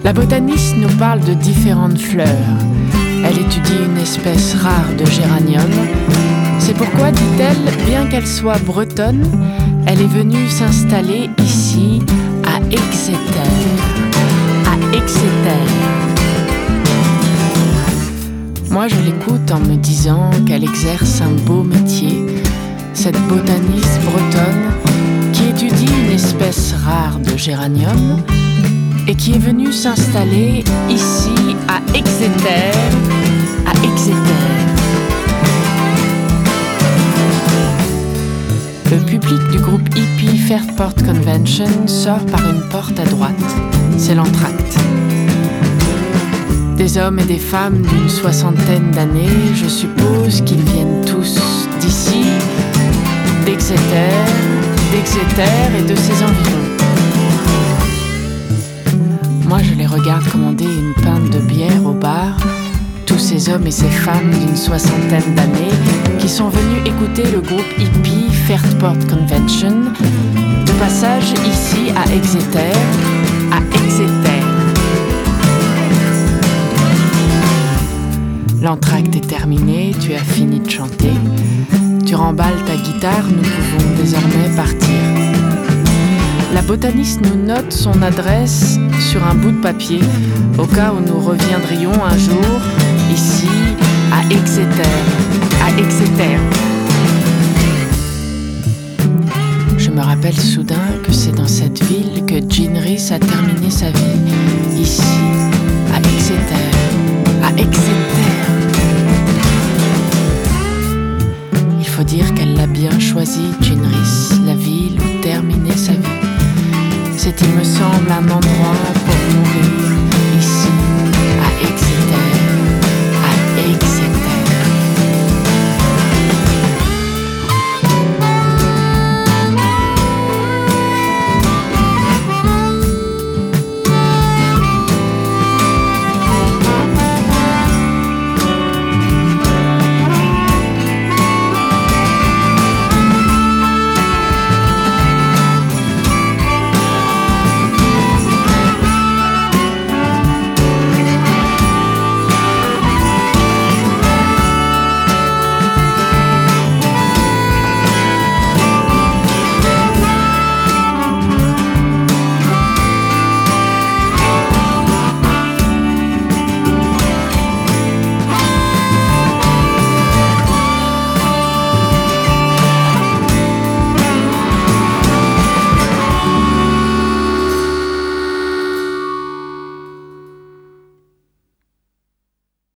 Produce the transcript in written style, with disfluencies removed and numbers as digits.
La botaniste nous parle de différentes fleurs. Elle étudie une espèce rare de géranium. C'est pourquoi, dit-elle, bien qu'elle soit bretonne, elle est venue s'installer ici, à Exeter. À Exeter. Moi, je l'écoute en me disant qu'elle exerce un beau métier, cette botaniste bretonne qui étudie une espèce rare de géranium et qui est venue s'installer ici à Exeter, à Exeter. Le public du groupe hippie Fairport Convention sort par une porte à droite. C'est l'entracte. Des hommes et des femmes d'une 60aine d'années, je suppose qu'ils viennent tous d'ici, d'Exeter et de ses environs. Moi, je les regarde commander une pinte de bière au bar, tous ces hommes et ces femmes d'une 60aine d'années qui sont venus écouter le groupe hippie Fairport Convention, de passage ici à Exeter, à Exeter. L'entracte est terminé, tu as fini de chanter, tu remballes ta guitare, nous pouvons désormais partir. La botaniste nous note son adresse sur un bout de papier, au cas où nous reviendrions un jour, ici, à Exeter, à Exeter. Je me rappelle soudain que c'est dans cette ville que Jean Rhys a terminé sa vie, ici, à Exeter, à Exeter. Il faut dire qu'elle l'a bien choisi, Jean Rhys, la ville où terminer sa vie. C'est, il me semble, un endroit pour mourir.